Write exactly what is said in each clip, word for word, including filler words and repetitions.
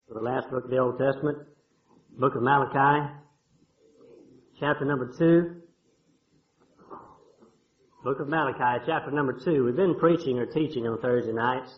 for the last book of the Old Testament, book of Malachi, chapter number two. Book of Malachi, chapter number two. We've been preaching or teaching on Thursday nights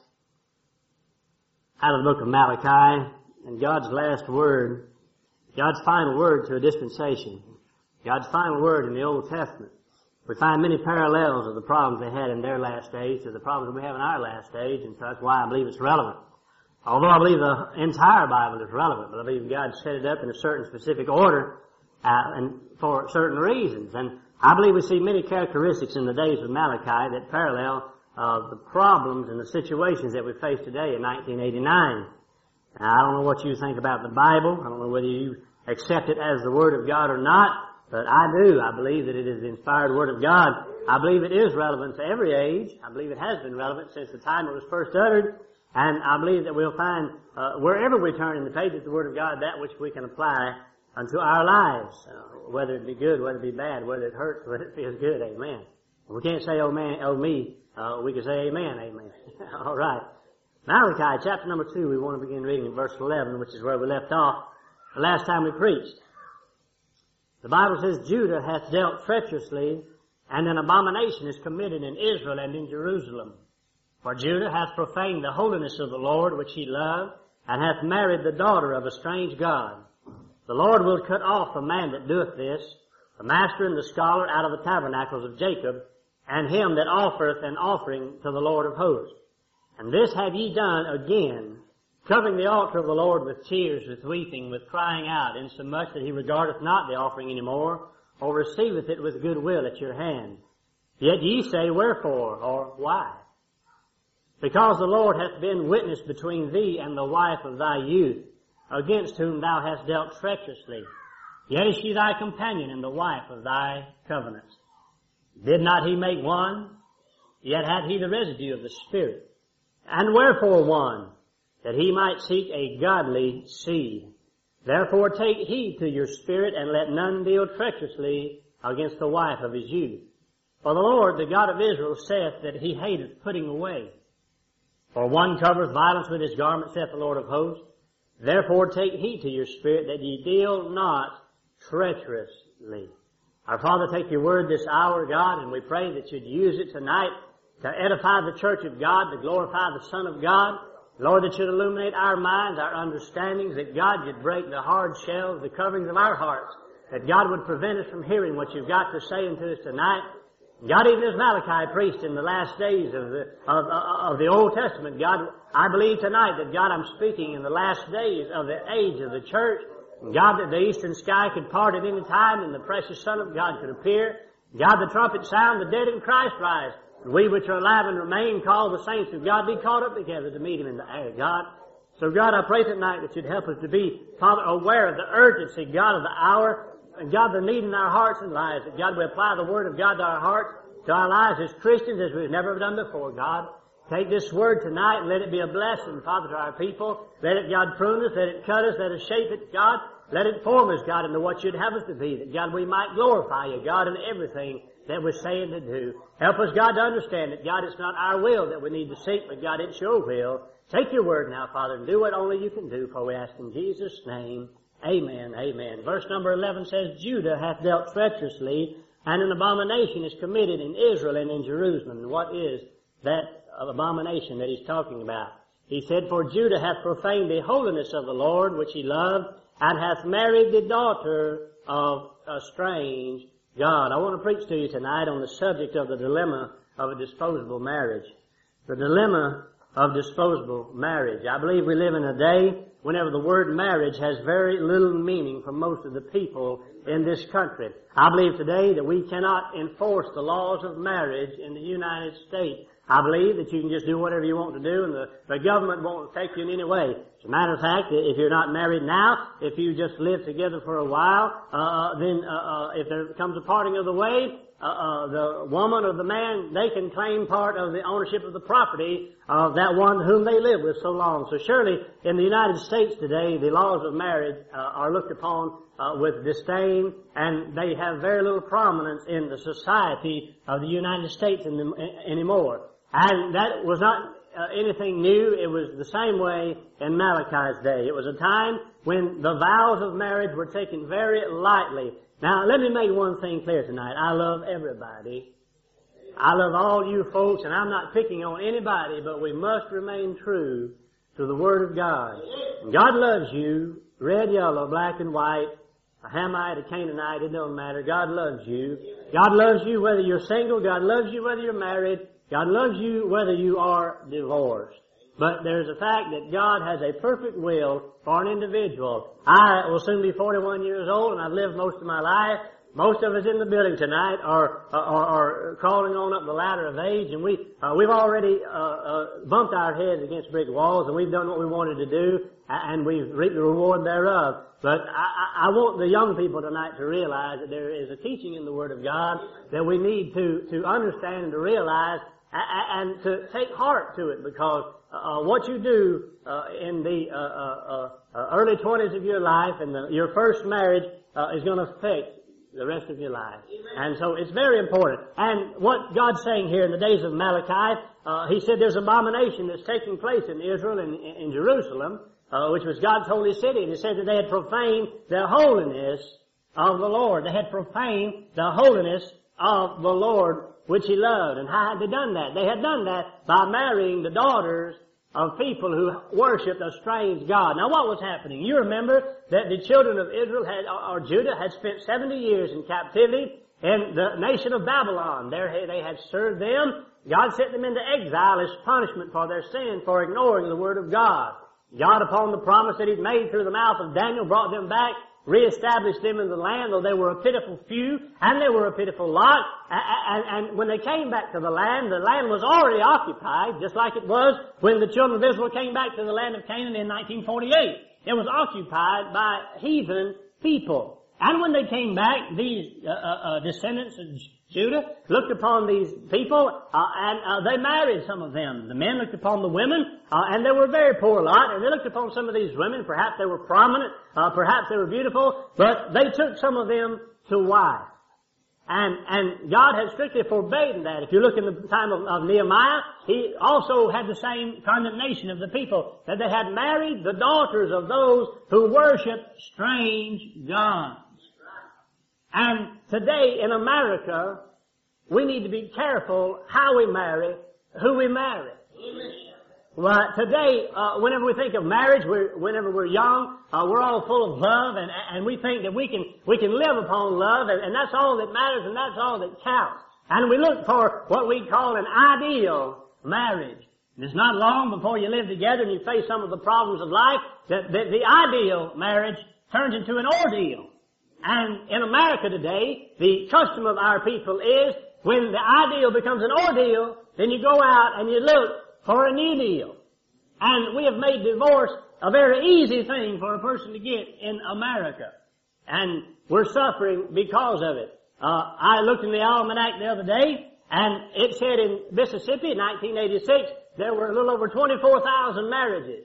out of the book of Malachi, and God's last word, God's final word to a dispensation, God's final word in the Old Testament. We find many parallels of the problems they had in their last days to the problems we have in our last age, and so that's why I believe it's relevant. Although I believe the entire Bible is relevant, but I believe God set it up in a certain specific order uh, and for certain reasons. And I believe we see many characteristics in the days of Malachi that parallel uh, the problems and the situations that we face today in nineteen eighty-nine. Now, I don't know what you think about the Bible. I don't know whether you accept it as the Word of God or not, but I do. I believe that it is the inspired Word of God. I believe it is relevant to every age. I believe it has been relevant since the time it was first uttered. And I believe that we'll find, uh, wherever we turn in the pages of the Word of God, that which we can apply unto our lives. Uh, whether it be good, whether it be bad, whether it hurts, whether it feels good, amen. We can't say, oh man, oh me. Uh, we can say amen, amen. All right. Malachi, chapter number two, we want to begin reading in verse eleven, which is where we left off the last time we preached. The Bible says, Judah hath dealt treacherously, and an abomination is committed in Israel and in Jerusalem. For Judah hath profaned the holiness of the Lord, which he loved, and hath married the daughter of a strange god. The Lord will cut off the man that doeth this, the master and the scholar out of the tabernacles of Jacob, and him that offereth an offering to the Lord of hosts. And this have ye done again, covering the altar of the Lord with tears, with weeping, with crying out, insomuch that he regardeth not the offering any more, or receiveth it with good will at your hand. Yet ye say, wherefore, or why? Because the Lord hath been witness between thee and the wife of thy youth, against whom thou hast dealt treacherously. Yet is she thy companion and the wife of thy covenant. Did not he make one? Yet had he the residue of the Spirit. And wherefore one? That he might seek a godly seed. Therefore take heed to your spirit, and let none deal treacherously against the wife of his youth. For the Lord, the God of Israel, saith that he hateth putting away. For one covereth violence with his garment, saith the Lord of hosts. Therefore take heed to your spirit, that ye deal not treacherously. Our Father, take your word this hour, God, and we pray that you'd use it tonight to edify the church of God, to glorify the Son of God. Lord, that you'd illuminate our minds, our understandings, that God, you'd break the hard shells, the coverings of our hearts, that God would prevent us from hearing what you've got to say unto us tonight. God, even as Malachi preached in the last days of the, of, of the Old Testament, God, I believe tonight that, God, I'm speaking in the last days of the age of the church. God, that the eastern sky could part at any time and the precious Son of God could appear. God, the trumpet sound, the dead in Christ rise. And we which are alive and remain, call the saints of God, be caught up together to meet him in the air, God. So, God, I pray tonight that you'd help us to be, Father, aware of the urgency, God, of the hour, and God, the need in our hearts and lives, that God, we apply the Word of God to our hearts, to our lives as Christians as we've never done before, God. Take this Word tonight and let it be a blessing, Father, to our people. Let it, God, prune us, let it cut us, let it shape it, God. Let it form us, God, into what you'd have us to be, that, God, we might glorify you, God, in everything that we're saying to do. Help us, God, to understand that, God, it's not our will that we need to seek, but, God, it's your will. Take your word now, Father, and do what only you can do, for we ask in Jesus' name. Amen, amen. Verse number eleven says, Judah hath dealt treacherously, and an abomination is committed in Israel and in Jerusalem. And what is that abomination that he's talking about? He said, For Judah hath profaned the holiness of the Lord, which he loved, and hath married the daughter of a strange God. I want to preach to you tonight on the subject of the dilemma of a disposable marriage. The dilemma of disposable marriage. I believe we live in a day whenever the word marriage has very little meaning for most of the people in this country. I believe today that we cannot enforce the laws of marriage in the United States. I believe that you can just do whatever you want to do, and the, the government won't take you in any way. As a matter of fact, if you're not married now, if you just live together for a while, uh, then uh, uh, if there comes a parting of the way, uh, uh, the woman or the man, they can claim part of the ownership of the property of that one whom they live with so long. So surely, in the United States today, the laws of marriage uh, are looked upon uh, with disdain, and they have very little prominence in the society of the United States in the, in, anymore. And that was not uh, anything new. It was the same way in Malachi's day. It was a time when the vows of marriage were taken very lightly. Now, let me make one thing clear tonight. I love everybody. I love all you folks, and I'm not picking on anybody, but we must remain true to the Word of God. God loves you, red, yellow, black, and white, a Hamite, a Canaanite, it don't matter. God loves you. God loves you whether you're single. God loves you whether you're married. God loves you whether you are divorced. But there's a fact that God has a perfect will for an individual. I will soon be forty-one years old, and I've lived most of my life. Most of us in the building tonight are, are, are crawling on up the ladder of age, and we, uh, we've already uh, uh, bumped our heads against brick walls, and we've done what we wanted to do, and we've reaped the reward thereof. But I, I want the young people tonight to realize that there is a teaching in the Word of God that we need to, to understand and to realize and to take heart to it, because uh, what you do uh, in the uh, uh, uh, early twenties of your life and the, your first marriage uh, is going to affect the rest of your life. And so it's very important. And what God's saying here in the days of Malachi, uh, He said there's abomination that's taking place in Israel and in, in Jerusalem, uh, which was God's holy city. And He said that they had profaned the holiness of the Lord. They had profaned the holiness of the Lord which He loved. And how had they done that? They had done that by marrying the daughters of people who worshipped a strange God. Now what was happening? You remember that the children of Israel had, or Judah had spent seventy years in captivity in the nation of Babylon. There they had served them. God sent them into exile as punishment for their sin, for ignoring the Word of God. God, upon the promise that He'd made through the mouth of Daniel, brought them back, reestablished them in the land, though they were a pitiful few, and they were a pitiful lot. And, and when they came back to the land, the land was already occupied, just like it was when the children of Israel came back to the land of Canaan in nineteen forty-eight. It was occupied by heathen people. And when they came back, these uh, uh, descendants of Judah looked upon these people, uh, and uh, they married some of them. The men looked upon the women, uh, and they were a very poor lot, and they looked upon some of these women. Perhaps they were prominent, uh, perhaps they were beautiful, but they took some of them to wife. And, and God had strictly forbidden that. If you look in the time of, of Nehemiah, he also had the same condemnation of the people, that they had married the daughters of those who worshiped strange gods. And today in America, we need to be careful how we marry, who we marry. Well, today, uh, whenever we think of marriage, we're, whenever we're young, uh, we're all full of love, and, and we think that we can we can live upon love, and, and that's all that matters, and that's all that counts. And we look for what we call an ideal marriage. And it's not long before you live together and you face some of the problems of life that, that the ideal marriage turns into an ordeal. And in America today, the custom of our people is when the ideal becomes an ordeal, then you go out and you look for a new deal. And we have made divorce a very easy thing for a person to get in America. And we're suffering because of it. Uh, I looked in the almanac the other day, and it said in Mississippi in nineteen eighty-six, there were a little over twenty-four thousand marriages.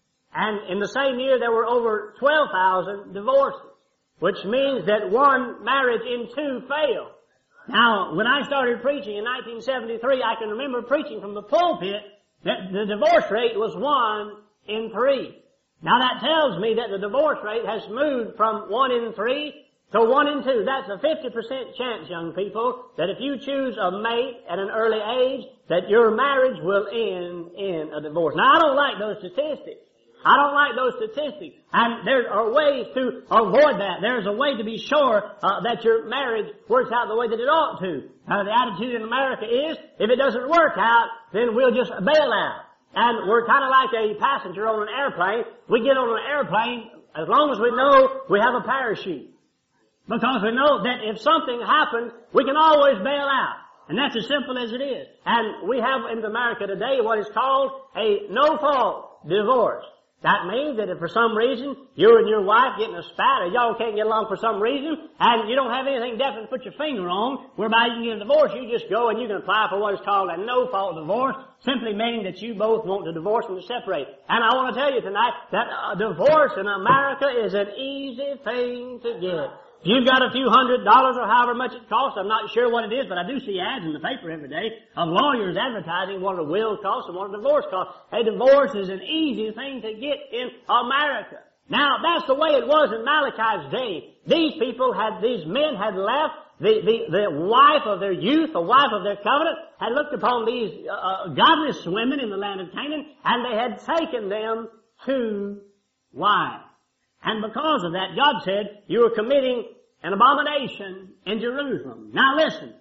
And in the same year, there were over twelve thousand divorces, which means that one marriage in two failed. Now, when I started preaching in nineteen seventy-three, I can remember preaching from the pulpit that the divorce rate was one in three. Now that tells me that the divorce rate has moved from one in three to one in two. That's a fifty percent chance, young people, that if you choose a mate at an early age, that your marriage will end in a divorce. Now I don't like those statistics. I don't like those statistics. And there are ways to avoid that. There's a way to be sure uh, that your marriage works out the way that it ought to. Uh, the attitude in America is, if it doesn't work out, then we'll just bail out. And we're kind of like a passenger on an airplane. We get on an airplane as long as we know we have a parachute. Because we know that if something happens, we can always bail out. And that's as simple as it is. And we have in America today what is called a no-fault divorce. That means that if for some reason you and your wife get in a spat, or y'all can't get along for some reason, and you don't have anything definite to put your finger on, whereby you can get a divorce, you just go and you can apply for what is called a no-fault divorce, simply meaning that you both want to divorce and to separate. And I want to tell you tonight that a divorce in America is an easy thing to get. If you've got a few hundred dollars or however much it costs, I'm not sure what it is, but I do see ads in the paper every day of lawyers advertising what a will costs and what a divorce costs. A divorce is an easy thing to get in America. Now, that's the way it was in Malachi's day. These people had, these men had left, the, the, the wife of their youth, the wife of their covenant, had looked upon these uh, godless women in the land of Canaan, and they had taken them to wives. And because of that, God said, you are committing an abomination in Jerusalem. Now listen.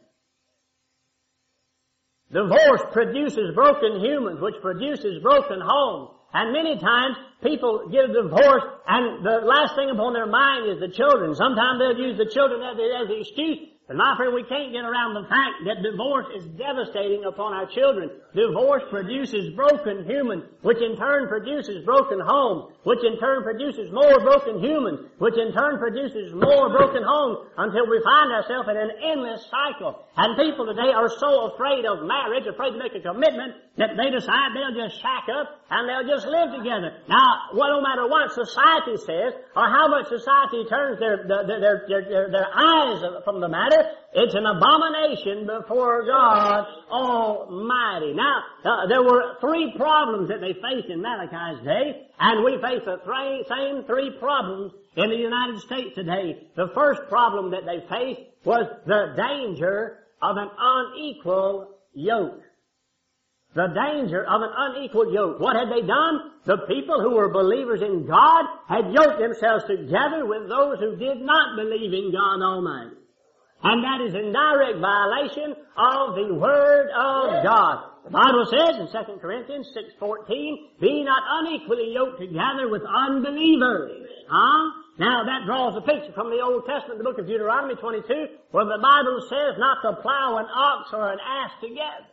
Divorce produces broken humans, which produces broken homes. And many times, people get a divorce, and the last thing upon their mind is the children. Sometimes they'll use the children as the, as the excuse. But my friend, we can't get around the fact that divorce is devastating upon our children. Divorce produces broken humans, which in turn produces broken homes, which in turn produces more broken humans, which in turn produces more broken homes, until we find ourselves in an endless cycle. And people today are so afraid of marriage, afraid to make a commitment, that they decide they'll just shack up and they'll just live together. Now, well, no matter what society says, or how much society turns their their their their, their, their eyes from the matter, it's an abomination before God Almighty. Now, uh, there were three problems that they faced in Malachi's day, and we face the three, same three problems in the United States today. The first problem that they faced was the danger of an unequal yoke. The danger of an unequal yoke. What had they done? The people who were believers in God had yoked themselves together with those who did not believe in God Almighty. And that is in direct violation of the Word of God. The Bible says in Second Corinthians six fourteen, be not unequally yoked together with unbelievers. Huh? Now that draws a picture from the Old Testament, the book of Deuteronomy twenty-two, where the Bible says not to plow an ox or an ass together.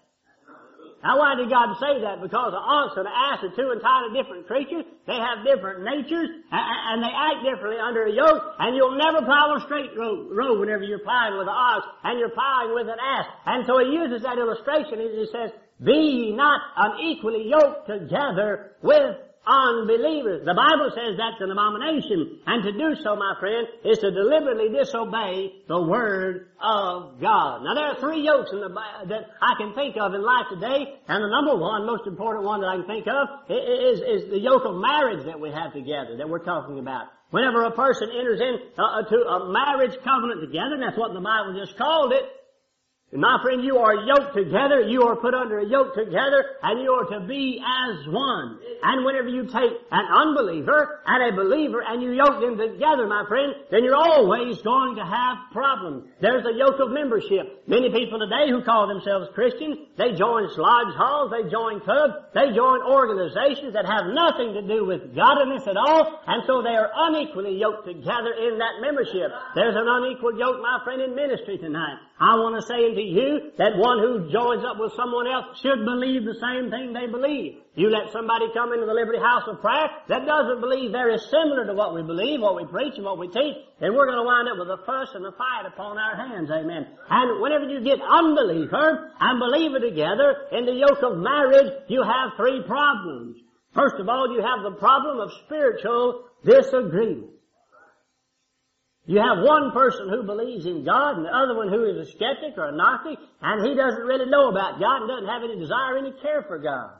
Now why did God say that? Because the ox and the ass are two entirely different creatures. They have different natures, and they act differently under a yoke, and you'll never plow a straight road whenever you're plowing with an ox, and you're plowing with an ass. And so he uses that illustration as he says, be ye not unequally yoked together with unbelievers. The Bible says that's an abomination. And to do so, my friend, is to deliberately disobey the Word of God. Now there are three yokes in the, that I can think of in life today. And the number one, most important one that I can think of is, is the yoke of marriage that we have together, that we're talking about. Whenever a person enters into uh, a marriage covenant together, and that's what the Bible just called it, and my friend, you are yoked together, you are put under a yoke together, and you are to be as one. And whenever you take an unbeliever and a believer and you yoke them together, my friend, then you're always going to have problems. There's a yoke of membership. Many people today who call themselves Christians, they join lodge halls, they join clubs, they join organizations that have nothing to do with godliness at all, and so they are unequally yoked together in that membership. There's an unequal yoke, my friend, in ministry tonight. I want to say unto you that one who joins up with someone else should believe the same thing they believe. You let somebody come into the Liberty House of Prayer that doesn't believe very similar to what we believe, what we preach, and what we teach, then we're going to wind up with a fuss and a fight upon our hands, amen. And whenever you get unbeliever and believer together in the yoke of marriage, you have three problems. First of all, you have the problem of spiritual disagreement. You have one person who believes in God and the other one who is a skeptic or a Gnostic, and he doesn't really know about God and doesn't have any desire, any care for God.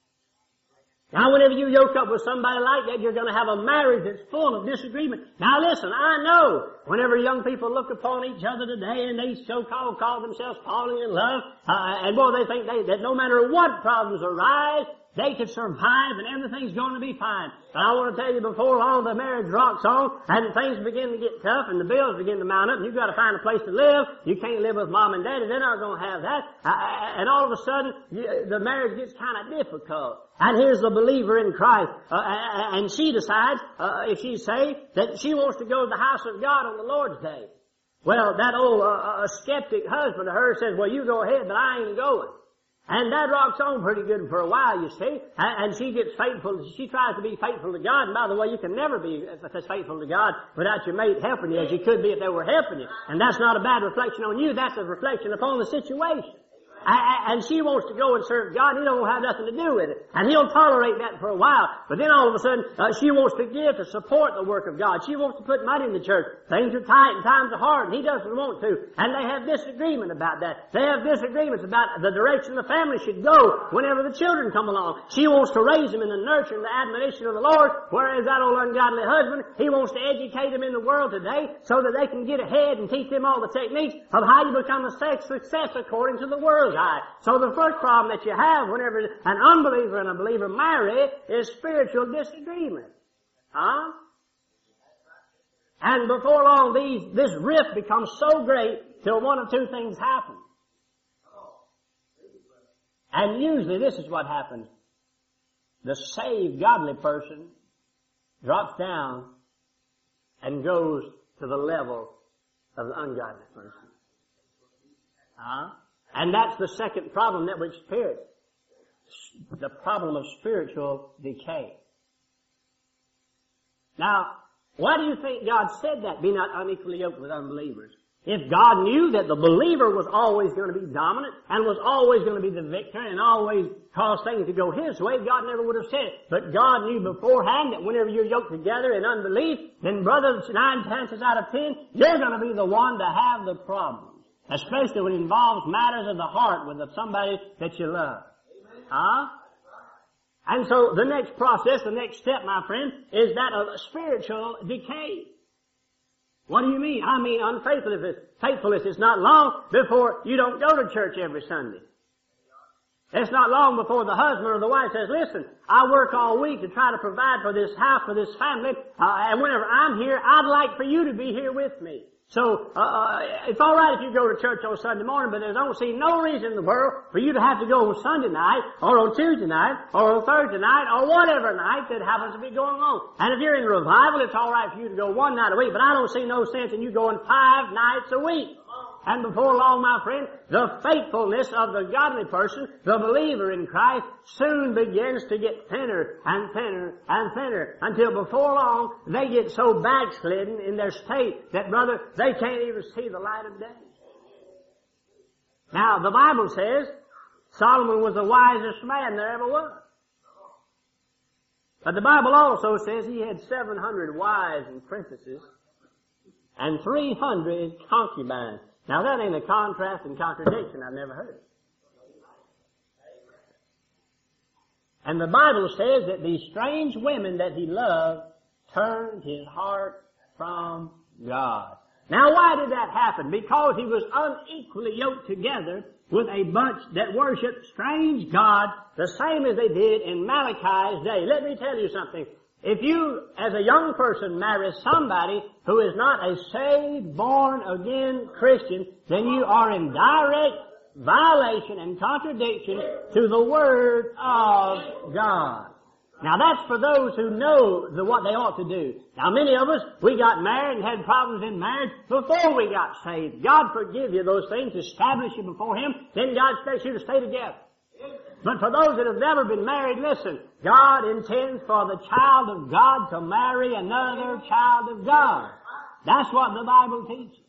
Now, whenever you yoke up with somebody like that, you're going to have a marriage that's full of disagreement. Now, listen, I know whenever young people look upon each other today and they so-called call themselves falling in love, uh, and boy, they think they, that no matter what problems arise, they could survive and everything's going to be fine. But I want to tell you, before long the marriage rocks on and things begin to get tough and the bills begin to mount up and you've got to find a place to live. You can't live with mom and daddy. They're not going to have that. Uh, and all of a sudden, you, the marriage gets kind of difficult. And here's the believer in Christ. Uh, and she decides, uh, if she's saved, that she wants to go to the house of God on the Lord's Day. Well, that old uh, uh, skeptic husband of hers says, well, you go ahead, but I ain't going. And that rocks on pretty good for a while, you see. And she gets faithful. She tries to be faithful to God. And by the way, you can never be as faithful to God without your mate helping you as you could be if they were helping you. And that's not a bad reflection on you. That's a reflection upon the situation. And she wants to go and serve God, and he don't have nothing to do with it. And he'll tolerate that for a while. But then all of a sudden, uh, she wants to give to support the work of God. She wants to put money in the church. Things are tight and times are hard, and he doesn't want to. And they have disagreement about that. They have disagreements about the direction the family should go whenever the children come along. She wants to raise them in the nurture and the admonition of the Lord, whereas that old ungodly husband, he wants to educate them in the world today so that they can get ahead and teach them all the techniques of how you become a sex success according to the world's eye. So the first problem that you have whenever an unbeliever and a believer marry is spiritual disagreement. Huh? And before long, these, this rift becomes so great till one of two things happen. And usually this is what happens. The saved, godly person drops down and goes to the level of the ungodly person. Huh? And that's the second problem that we experience. The problem of spiritual decay. Now, why do you think God said that? Be not unequally yoked with unbelievers. If God knew that the believer was always going to be dominant and was always going to be the victor and always cause things to go his way, God never would have said it. But God knew beforehand that whenever you're yoked together in unbelief, then brother, nine chances out of ten, you're going to be the one to have the problem. Especially when it involves matters of the heart with somebody that you love. Huh? And so the next process, the next step, my friend, is that of spiritual decay. What do you mean? I mean unfaithfulness. Faithfulness is not long before you don't go to church every Sunday. It's not long before the husband or the wife says, listen, I work all week to try to provide for this house, for this family, uh, and whenever I'm here, I'd like for you to be here with me. So, uh, uh, it's alright if you go to church on Sunday morning, but I don't see no reason in the world for you to have to go on Sunday night, or on Tuesday night, or on Thursday night, or whatever night that happens to be going on. And if you're in revival, it's alright for you to go one night a week, but I don't see no sense in you going five nights a week. And before long, my friend, the faithfulness of the godly person, the believer in Christ, soon begins to get thinner and thinner and thinner until before long they get so backslidden in their state that, brother, they can't even see the light of day. Now, the Bible says Solomon was the wisest man there ever was. But the Bible also says he had seven hundred wives and princesses and three hundred concubines. Now that ain't a contrast and contradiction I've never heard. And the Bible says that these strange women that he loved turned his heart from God. Now why did that happen? Because he was unequally yoked together with a bunch that worshiped strange gods, the same as they did in Malachi's day. Let me tell you something. If you, as a young person, marry somebody who is not a saved, born-again Christian, then you are in direct violation and contradiction to the Word of God. Now that's for those who know the, what they ought to do. Now many of us, we got married and had problems in marriage before we got saved. God forgive you those things, establish you before Him, then God expects you to stay together. But for those that have never been married, listen, God intends for the child of God to marry another child of God. That's what the Bible teaches.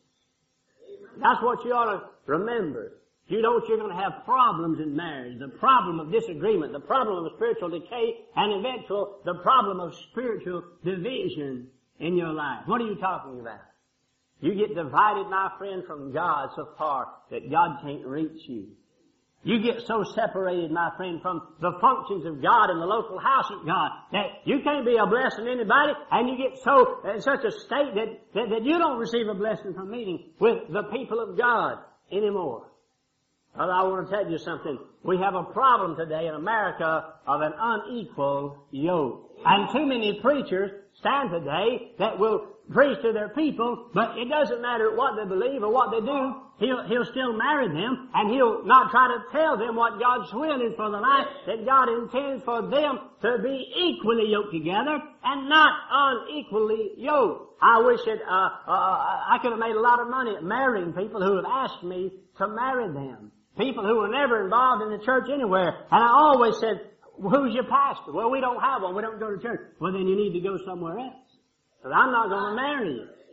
That's what you ought to remember. If you don't, you're going to have problems in marriage. The problem of disagreement, the problem of spiritual decay, and eventual, the problem of spiritual division in your life. What are you talking about? You get divided, my friend, from God so far that God can't reach you. You get so separated, my friend, from the functions of God in the local house of God that you can't be a blessing to anybody, and you get so in such a state that, that, that you don't receive a blessing from meeting with the people of God anymore. Well, I want to tell you something. We have a problem today in America of an unequal yoke. And too many preachers stand today that will preach to their people, but it doesn't matter what they believe or what they do. He'll, he'll still marry them, and he'll not try to tell them what God's will is for the life, that God intends for them to be equally yoked together and not unequally yoked. I wish that, uh, uh, I could have made a lot of money at marrying people who have asked me to marry them. People who were never involved in the church anywhere. And I always said, who's your pastor? Well, we don't have one. We don't go to church. Well, then you need to go somewhere else. But I'm not going to marry you.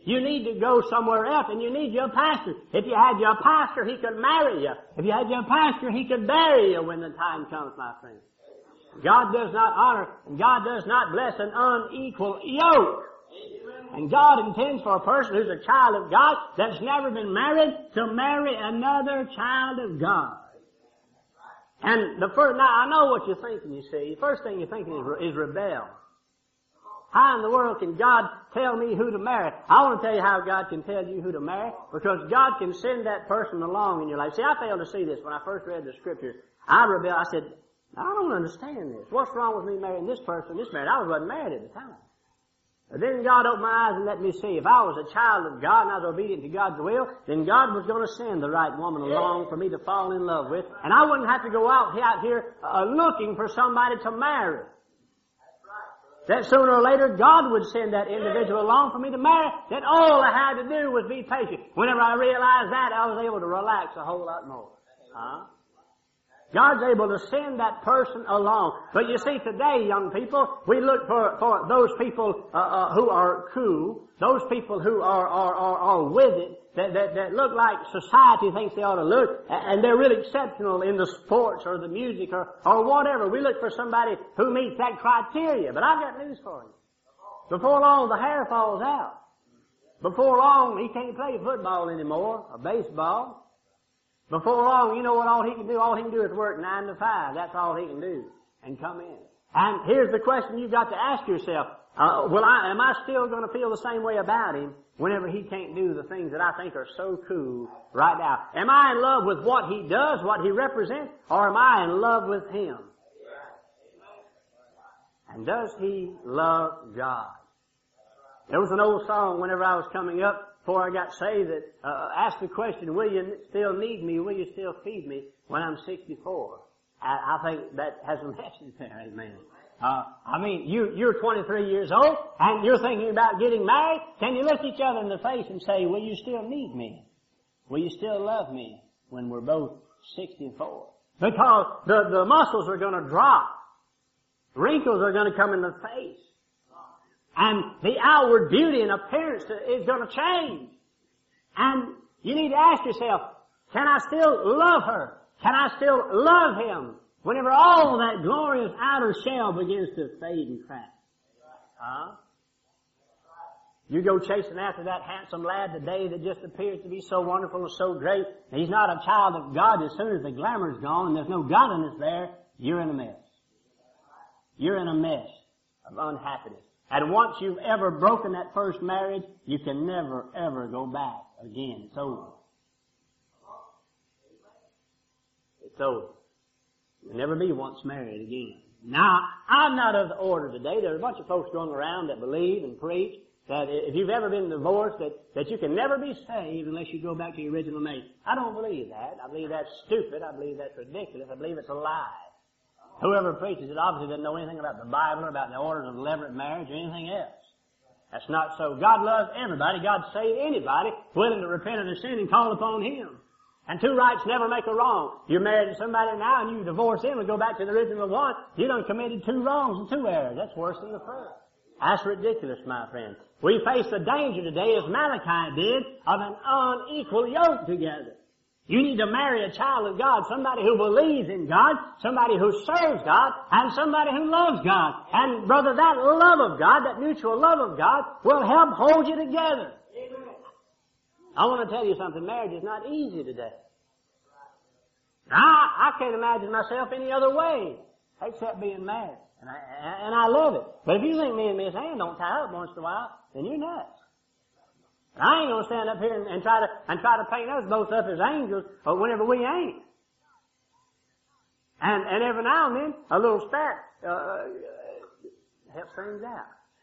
You need to go somewhere else, and you need your pastor. If you had your pastor, he could marry you. If you had your pastor, he could bury you when the time comes, my friend. God does not honor, and God does not bless an unequal yoke. And God intends for a person who's a child of God that's never been married to marry another child of God. And the first, now I know what you're thinking, you see. The first thing you're thinking is, is rebel. How in the world can God tell me who to marry? I want to tell you how God can tell you who to marry, because God can send that person along in your life. See, I failed to see this when I first read the Scriptures. I rebelled. I said, I don't understand this. What's wrong with me marrying this person, this married? I wasn't married at the time. But then God opened my eyes and let me see. If I was a child of God and I was obedient to God's will, then God was going to send the right woman along for me to fall in love with. And I wouldn't have to go out, out here uh, looking for somebody to marry. That sooner or later God would send that individual along for me to marry. That all I had to do was be patient. Whenever I realized that, I was able to relax a whole lot more. Huh? God's able to send that person along. But you see, today, young people, we look for, for those people uh, uh, who are cool, those people who are, are, are, are with it, that, that, that look like society thinks they ought to look, and they're really exceptional in the sports or the music or, or whatever. We look for somebody who meets that criteria. But I've got news for you. Before long, the hair falls out. Before long, he can't play football anymore, or baseball. Before long, you know what all he can do? All he can do is work nine to five. That's all he can do. And come in. And here's the question you've got to ask yourself. Uh, will I, am I still going to feel the same way about him whenever he can't do the things that I think are so cool right now? Am I in love with what he does, what he represents, or am I in love with him? And does he love God? There was an old song whenever I was coming up, before I got saved, that uh, asked the question, will you still need me? Will you still feed me when I'm sixty-four? I, I think that has a message there, amen. Uh, I mean, you, you're twenty-three years old, and you're thinking about getting married. Can you look each other in the face and say, will you still need me? Will you still love me when we're both sixty-four? Because the, the muscles are going to drop. Wrinkles are going to come in the face. And the outward beauty and appearance is going to change. And you need to ask yourself, can I still love her? Can I still love him whenever all that glorious outer shell begins to fade and crack? Huh? You go chasing after that handsome lad today that just appears to be so wonderful and so great. And he's not a child of God. As soon as the glamour's gone and there's no godliness there, you're in a mess. You're in a mess of unhappiness. And once you've ever broken that first marriage, you can never, ever go back again. It's over. It's over. You'll never be once married again. Now, I'm not of the order today. There's a bunch of folks going around that believe and preach that if you've ever been divorced, that, that you can never be saved unless you go back to your original mate. I don't believe that. I believe that's stupid. I believe that's ridiculous. I believe it's a lie. Whoever preaches it obviously doesn't know anything about the Bible or about the orders of levirate marriage or anything else. That's not so. God loves everybody. God saves anybody willing to repent of their sin and call upon him. And two rights never make a wrong. You're married to somebody now and you divorce him and go back to the original one. You done committed two wrongs and two errors. That's worse than the first. That's ridiculous, my friend. We face the danger today, as Malachi did, of an unequal yoke together. You need to marry a child of God, somebody who believes in God, somebody who serves God, and somebody who loves God. And brother, that love of God, that mutual love of God, will help hold you together. Amen. I want to tell you something. Marriage is not easy today. I, I can't imagine myself any other way except being married. And I, and I love it. But if you think me and Miss Ann don't tie up once in a while, then you're nuts. I ain't gonna stand up here and, and try to and try to paint us both up as angels, but whenever we ain't. And and every now and then a little spat uh, helps things out.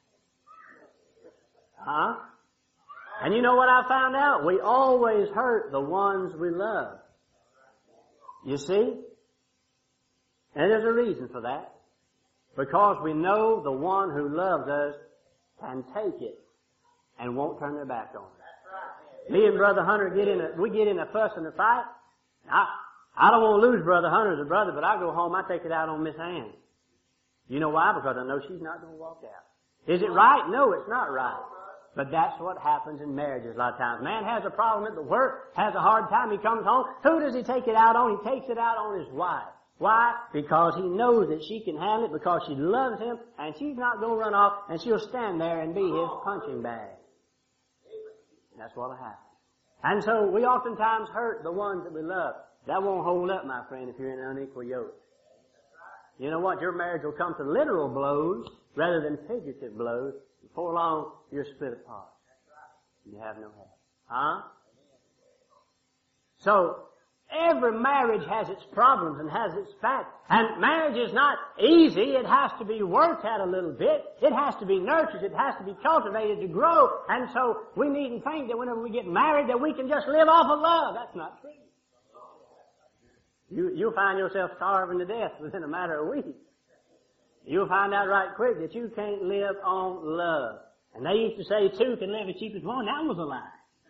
Huh? And you know what I found out? We always hurt the ones we love. You see? And there's a reason for that. Because we know the one who loves us can take it and won't turn their back on us. Me and Brother Hunter get in a, we get in a fuss and a fight. I, I don't want to lose Brother Hunter as a brother, but I go home, I take it out on Miss Ann. You know why? Because I know she's not going to walk out. Is it right? No, it's not right. But that's what happens in marriages a lot of times. Man has a problem at the work, has a hard time, he comes home. Who does he take it out on? He takes it out on his wife. Why? Because he knows that she can handle it, because she loves him, and she's not going to run off, and she'll stand there and be his punching bag. And that's what'll happen. And so we oftentimes hurt the ones that we love. That won't hold up, my friend, if you're in an unequal yoke. You know what? Your marriage will come to literal blows rather than figurative blows. Before long, you're split apart. You have no help. Huh? So, every marriage has its problems and has its facts. And marriage is not easy. It has to be worked at a little bit. It has to be nurtured. It has to be cultivated to grow. And so we needn't think that whenever we get married that we can just live off of love. That's not true. You, you'll find yourself starving to death within a matter of weeks. You'll find out right quick that you can't live on love. And they used to say two can live as cheap as one. That was a lie.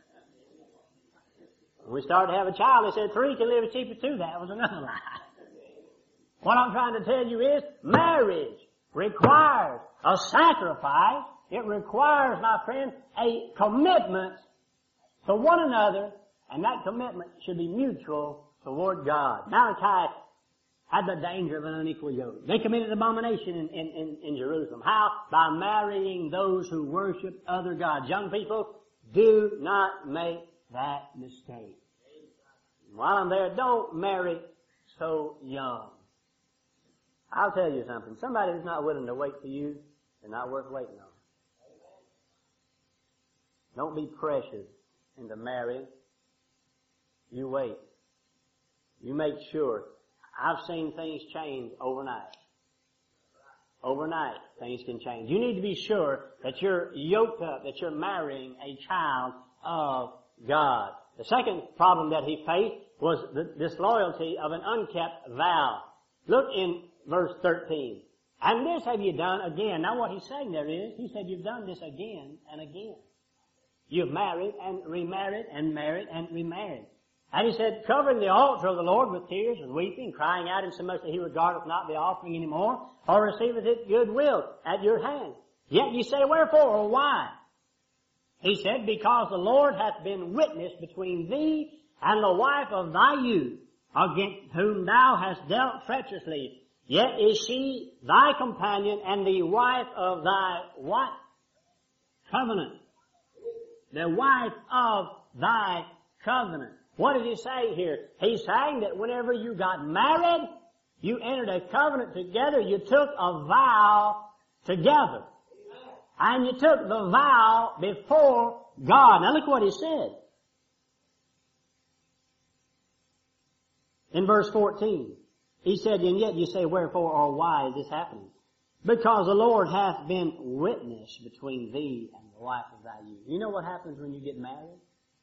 When we started to have a child, they said three can live as cheap as two. That was another lie. What I'm trying to tell you is marriage requires a sacrifice. It requires, my friend, a commitment to one another, and that commitment should be mutual toward God. Malachi had the danger of an unequal yoke. They committed abomination in, in, in, in Jerusalem. How? By marrying those who worship other gods. Young people, do not make that mistake. While I'm there, don't marry so young. I'll tell you something. Somebody who's not willing to wait for you is not worth waiting on. Don't be pressured into marrying. You wait. You make sure. I've seen things change overnight. Overnight, things can change. You need to be sure that you're yoked up, that you're marrying a child of God. The second problem that he faced was the disloyalty of an unkept vow. Look in verse thirteen. And this have you done again. Now what he's saying there is, he said you've done this again and again. You've married and remarried and married and remarried. And he said, covering the altar of the Lord with tears and weeping, crying out insomuch that he regardeth not the offering any more, or receiveth it goodwill at your hand. Yet ye say, wherefore, or why? He said, because the Lord hath been witness between thee and the wife of thy youth, against whom thou hast dealt treacherously. Yet is she thy companion and the wife of thy what? Covenant. The wife of thy covenant. What did he say here? He's saying that whenever you got married, you entered a covenant together, you took a vow together. And you took the vow before God. Now look what he said. In verse fourteen, he said, and yet you say, wherefore or why is this happening? Because the Lord hath been witness between thee and the wife of thy youth. You know what happens when you get married?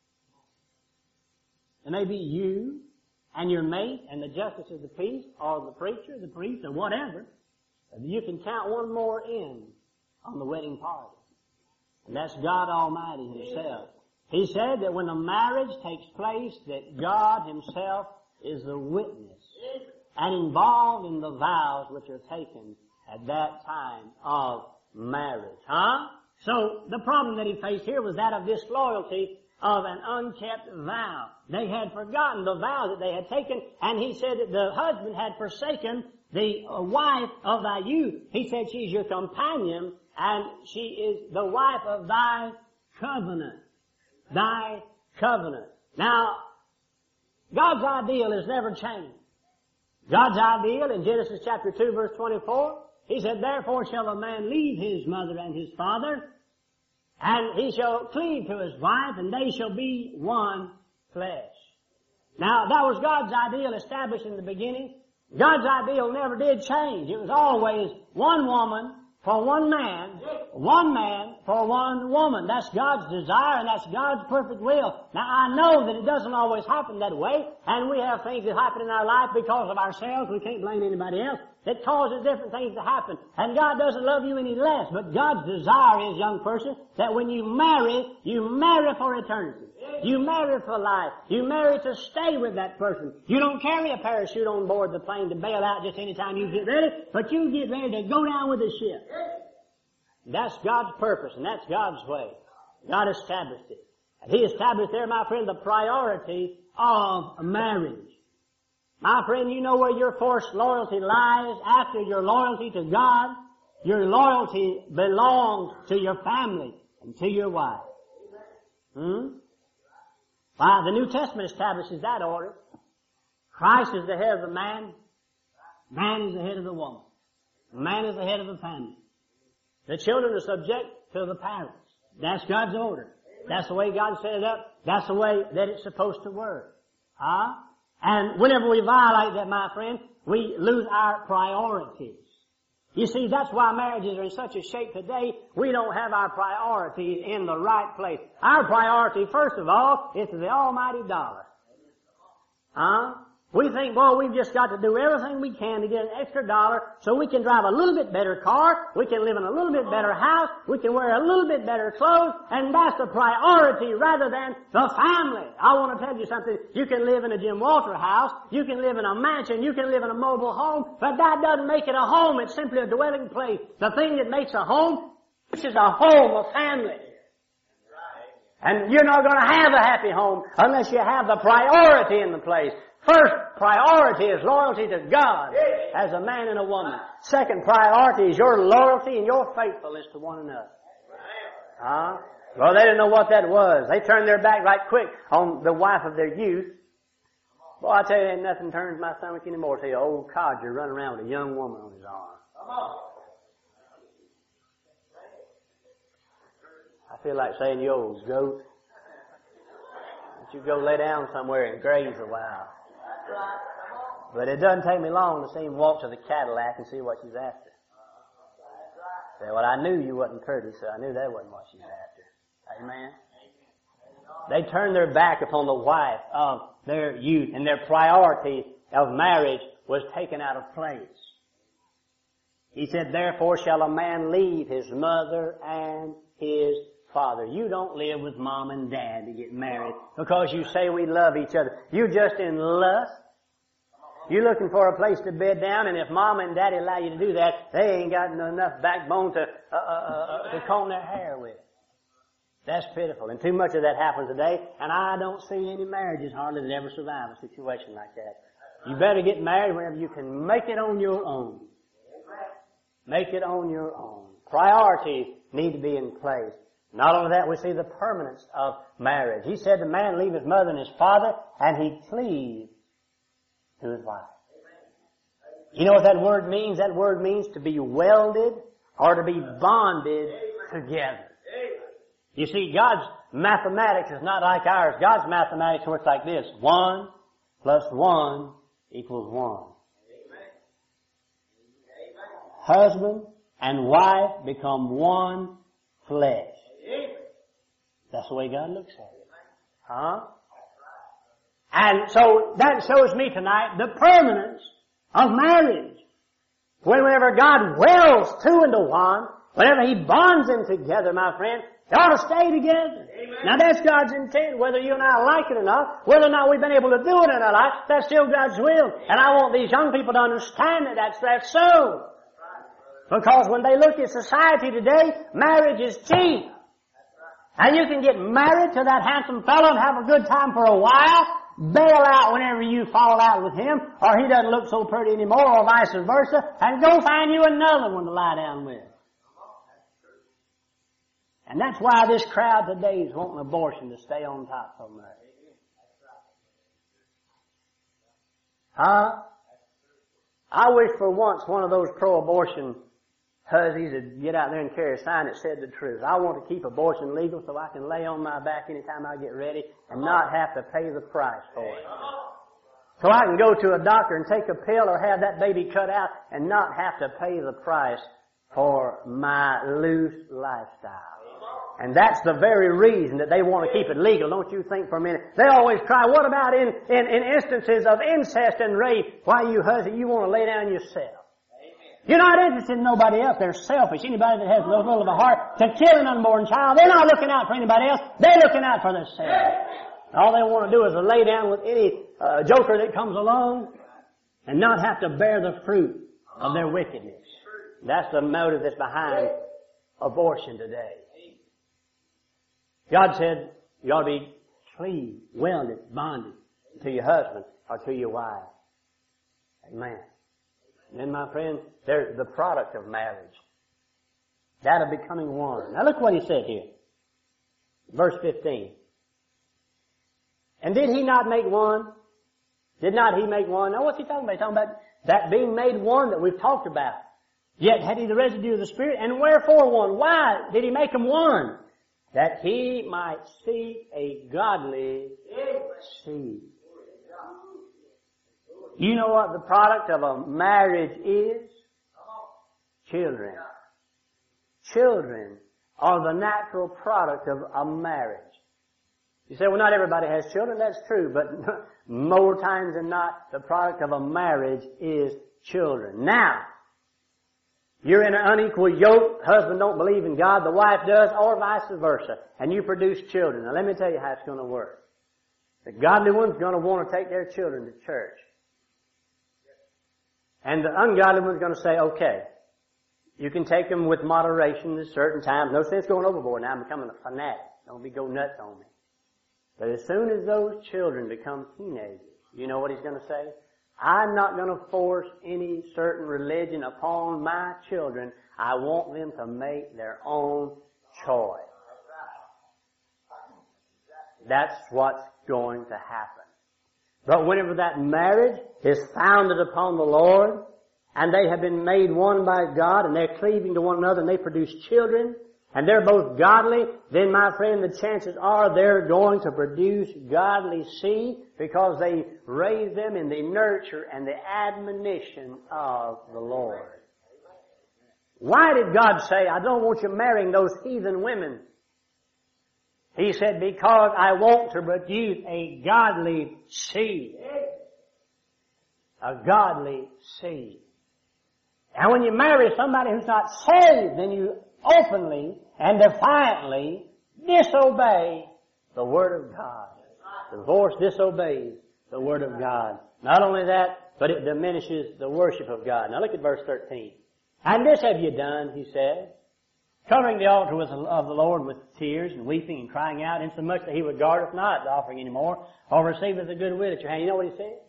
It may be you and your mate and the justice of the peace, or the preacher, the priest, or whatever. You can count one more in on the wedding party. And that's God Almighty Himself. He said that when a marriage takes place, that God Himself is the witness and involved in the vows which are taken at that time of marriage. Huh? So the problem that he faced here was that of disloyalty of an unkept vow. They had forgotten the vow that they had taken, and he said that the husband had forsaken the wife of thy youth. He said she's your companion, and she is the wife of thy covenant. Thy covenant. Now, God's ideal has never changed. God's ideal in Genesis chapter two verse twenty-four, He said, therefore shall a man leave his mother and his father, and he shall cleave to his wife, and they shall be one flesh. Now, that was God's ideal established in the beginning. God's ideal never did change. It was always one woman for one man, one man for one woman. That's God's desire, and that's God's perfect will. Now, I know that it doesn't always happen that way, and we have things that happen in our life because of ourselves. We can't blame anybody else. It causes different things to happen. And God doesn't love you any less. But God's desire is, young person, that when you marry, you marry for eternity. You marry for life. You marry to stay with that person. You don't carry a parachute on board the plane to bail out just any time you get ready, but you get ready to go down with the ship. That's God's purpose, and that's God's way. God established it. And He established there, my friend, the priority of marriage. My friend, you know where your first loyalty lies after your loyalty to God? Your loyalty belongs to your family and to your wife. Hmm? Why, the New Testament establishes that order. Christ is the head of the man. Man is the head of the woman. Man is the head of the family. The children are subject to the parents. That's God's order. That's the way God set it up. That's the way that it's supposed to work. Huh? And whenever we violate that, my friend, we lose our priorities. You see, that's why marriages are in such a shape today. We don't have our priorities in the right place. Our priority, first of all, is to the almighty dollar. Huh? We think, boy, we've just got to do everything we can to get an extra dollar so we can drive a little bit better car, we can live in a little bit better house, we can wear a little bit better clothes, and that's the priority rather than the family. I want to tell you something. You can live in a Jim Walter house, you can live in a mansion, you can live in a mobile home, but that doesn't make it a home. It's simply a dwelling place. The thing that makes a home, which is a home, a family. And you're not going to have a happy home unless you have the priority in the place. First priority is loyalty to God as a man and a woman. Second priority is your loyalty and your faithfulness to one another. Huh? Well, they didn't know what that was. They turned their back right quick on the wife of their youth. Boy, I tell you, ain't nothing turns my stomach anymore till an old codger running around with a young woman on his arm. I feel like saying, you old goat. Why don't you go lay down somewhere and graze a while? But it doesn't take me long to see him walk to the Cadillac and see what she's after. Say, well, I knew you wasn't pretty, so I knew that wasn't what she's after. Amen? They turned their back upon the wife of their youth, and their priority of marriage was taken out of place. He said, therefore shall a man leave his mother and his father. You don't live with mom and dad to get married because you say we love each other. You're just in lust. You're looking for a place to bed down, and if mom and daddy allow you to do that, they ain't got enough backbone to uh, uh, uh, to comb their hair with. That's pitiful, and too much of that happens today, and I don't see any marriages hardly that ever survive a situation like that. You better get married whenever you can make it on your own. Make it on your own. Priorities need to be in place. Not only that, we see the permanence of marriage. He said the man leave his mother and his father, and he cleaved to his wife. You know what that word means? That word means to be welded or to be bonded together. You see, God's mathematics is not like ours. God's mathematics works like this. One plus one equals one. Husband and wife become one flesh. That's the way God looks at it. Huh? And so that shows me tonight the permanence of marriage. Whenever God welds two into one, whenever He bonds them together, my friend, they ought to stay together. Amen. Now that's God's intent, whether you and I like it or not, whether or not we've been able to do it in our life, that's still God's will. And I want these young people to understand that that's, that's so. Because when they look at society today, marriage is cheap. And you can get married to that handsome fellow and have a good time for a while, bail out whenever you fall out with him, or he doesn't look so pretty anymore, or vice versa, and go find you another one to lie down with. And that's why this crowd today is wanting abortion to stay on top so much. Huh? I wish for once one of those pro-abortion hussies would get out there and carry a sign that said the truth. I want to keep abortion legal so I can lay on my back anytime I get ready and not have to pay the price for it. So I can go to a doctor and take a pill or have that baby cut out and not have to pay the price for my loose lifestyle. And that's the very reason that they want to keep it legal. Don't you think for a minute. They always cry, what about in, in, in instances of incest and rape? Why, you hussy, you want to lay down yourself. You're not interested in nobody else. They're selfish. Anybody that has a little of a heart to kill an unborn child, they're not looking out for anybody else. They're looking out for themselves. All they want to do is lay down with any uh, joker that comes along and not have to bear the fruit of their wickedness. That's the motive that's behind abortion today. God said you ought to be cleaved, welded, bonded to your husband or to your wife. Amen. And then, my friend, there's the product of marriage. That of becoming one. Now look what he said here. Verse fifteen. And did he not make one? Did not he make one? Now what's he talking about? He's talking about that being made one that we've talked about. Yet had he the residue of the Spirit, and wherefore one? Why did he make him one? That he might seek a godly seed. You know what the product of a marriage is? Children. Children are the natural product of a marriage. You say, well, not everybody has children. That's true, but more times than not, the product of a marriage is children. Now, you're in an unequal yoke. Husband don't believe in God, the wife does, or vice versa. And you produce children. Now let me tell you how it's going to work. The godly one's going to want to take their children to church. And the ungodly one's going to say, okay, you can take them with moderation at certain times. No sense going overboard. Now I'm becoming a fanatic. Don't be go nuts on me. But as soon as those children become teenagers, you know what he's going to say? I'm not going to force any certain religion upon my children. I want them to make their own choice. That's what's going to happen. But whenever that marriage is founded upon the Lord, and they have been made one by God, and they're cleaving to one another, and they produce children, and they're both godly, then, my friend, the chances are they're going to produce godly seed because they raise them in the nurture and the admonition of the Lord. Why did God say, I don't want you marrying those heathen women? He said, because I want to produce a godly seed. A godly seed. And when you marry somebody who's not saved, then you openly and defiantly disobey the Word of God. Divorce disobeys the Word of God. Not only that, but it diminishes the worship of God. Now look at verse thirteen. And this have you done, he said, covering the altar with, of the Lord with tears and weeping and crying out, insomuch that he regardeth not the offering anymore, or receiveth a good will at your hand. You know what he said?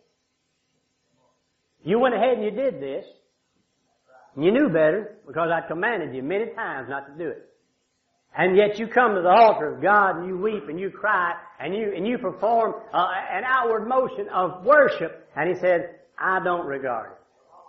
You went ahead and you did this. You knew better because I commanded you many times not to do it. And yet you come to the altar of God and you weep and you cry and you and you perform uh, an outward motion of worship. And he said, I don't regard it.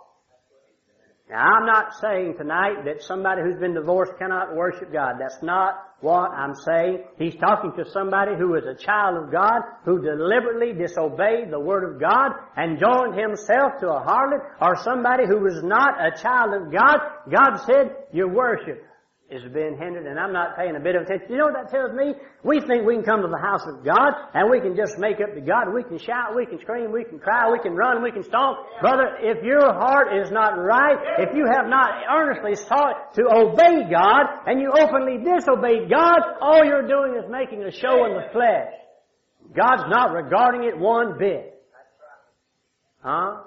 Now I'm not saying tonight that somebody who's been divorced cannot worship God. That's not what I'm saying. He's talking to somebody who is a child of God, who deliberately disobeyed the Word of God and joined himself to a harlot, or somebody who was not a child of God. God said, your worship is being hindered, and I'm not paying a bit of attention. You know what that tells me? We think we can come to the house of God, and we can just make up to God. We can shout, we can scream, we can cry, we can run, we can stomp. Brother, if your heart is not right, if you have not earnestly sought to obey God, and you openly disobey God, all you're doing is making a show in the flesh. God's not regarding it one bit. Huh?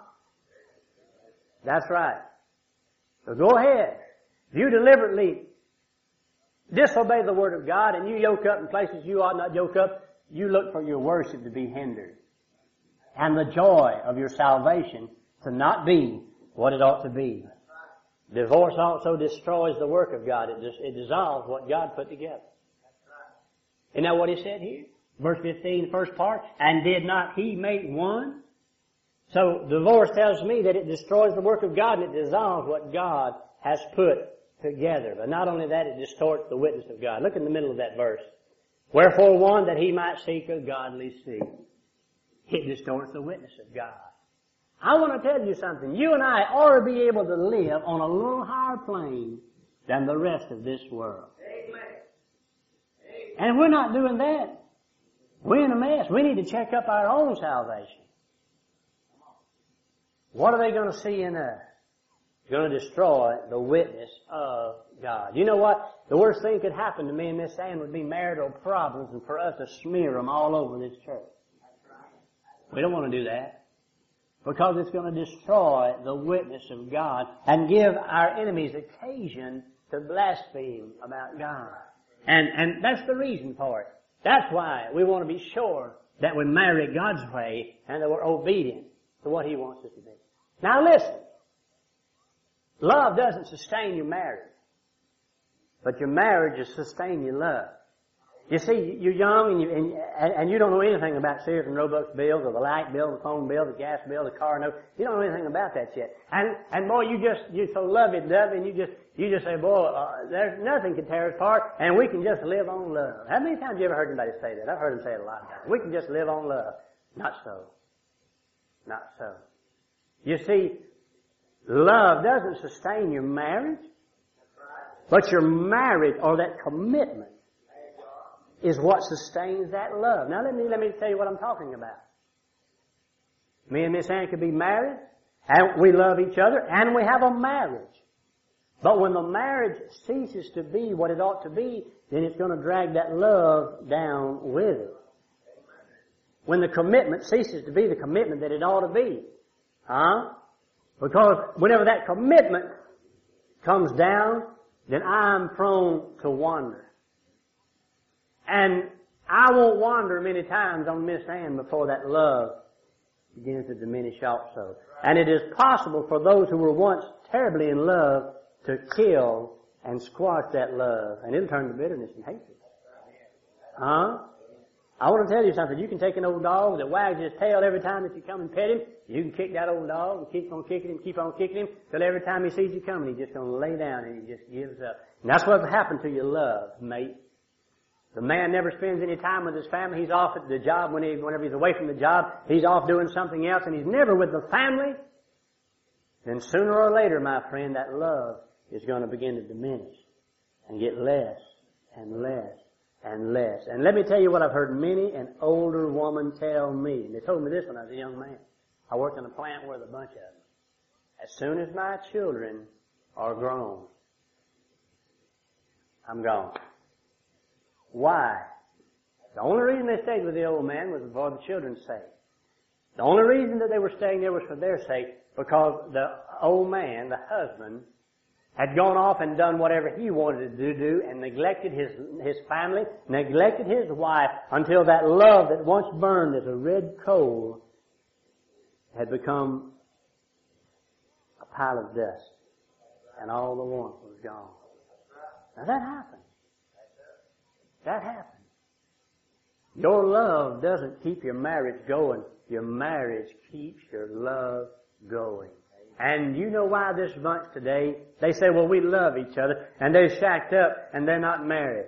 That's right. So go ahead. If you deliberately disobey the Word of God and you yoke up in places you ought not yoke up, you look for your worship to be hindered. And the joy of your salvation to not be what it ought to be. Divorce also destroys the work of God. It, dis- it dissolves what God put together. Isn't that what he said here? Verse fifteen, the first part, and did not he make one? So divorce tells me that it destroys the work of God and it dissolves what God has put together. But not only that, it distorts the witness of God. Look in the middle of that verse. Wherefore one, that he might seek a godly seed. It distorts the witness of God. I want to tell you something. You and I ought to be able to live on a little higher plane than the rest of this world. Amen. And if we're not doing that, we're in a mess. We need to check up our own salvation. What are they going to see in us? Going to destroy the witness of God. You know what? The worst thing could happen to me and Miss Ann would be marital problems and for us to smear them all over this church. We don't want to do that. Because it's going to destroy the witness of God and give our enemies occasion to blaspheme about God. And, and that's the reason for it. That's why we want to be sure that we marry God's way and that we're obedient to what He wants us to do. Now listen. Love doesn't sustain your marriage. But your marriage will sustain your love. You see, you're young and you, and, and you don't know anything about Sears and Roebuck's bills or the light bill, the phone bill, the gas bill, the car note. You don't know anything about that yet. And, and boy, you just, you're so lovey-dovey and you just, you just say, boy, uh, there's nothing can tear us apart and we can just live on love. How many times have you ever heard anybody say that? I've heard them say it a lot of times. We can just live on love. Not so. Not so. You see, love doesn't sustain your marriage, but your marriage or that commitment is what sustains that love. Now let me, let me tell you what I'm talking about. Me and Miss Ann could be married, and we love each other, and we have a marriage. But when the marriage ceases to be what it ought to be, then it's going to drag that love down with it. When the commitment ceases to be the commitment that it ought to be. Huh? Because whenever that commitment comes down, then I'm prone to wander. And I won't wander many times on Miss Ann before that love begins to diminish also. And it is possible for those who were once terribly in love to kill and squash that love. And it'll turn to bitterness and hatred. Huh? I want to tell you something. You can take an old dog that wags his tail every time that you come and pet him. You can kick that old dog and keep on kicking him, keep on kicking him, till every time he sees you coming, he's just going to lay down and he just gives up. And that's what's happened to your love, mate. The man never spends any time with his family. He's off at the job when he, whenever he's away from the job. He's off doing something else and he's never with the family. Then sooner or later, my friend, that love is going to begin to diminish and get less and less and less. And let me tell you what I've heard many an older woman tell me. And they told me this when I was a young man. I worked in a plant with a bunch of them. As soon as my children are grown, I'm gone. Why? The only reason they stayed with the old man was for the children's sake. The only reason that they were staying there was for their sake, because the old man, the husband, had gone off and done whatever he wanted to do and neglected his, his family, neglected his wife, until that love that once burned as a red coal had become a pile of dust. And all the warmth was gone. Now that happened. That happened. Your love doesn't keep your marriage going. Your marriage keeps your love going. And you know why this bunch today, they say, well, we love each other, and they're shacked up, and they're not married.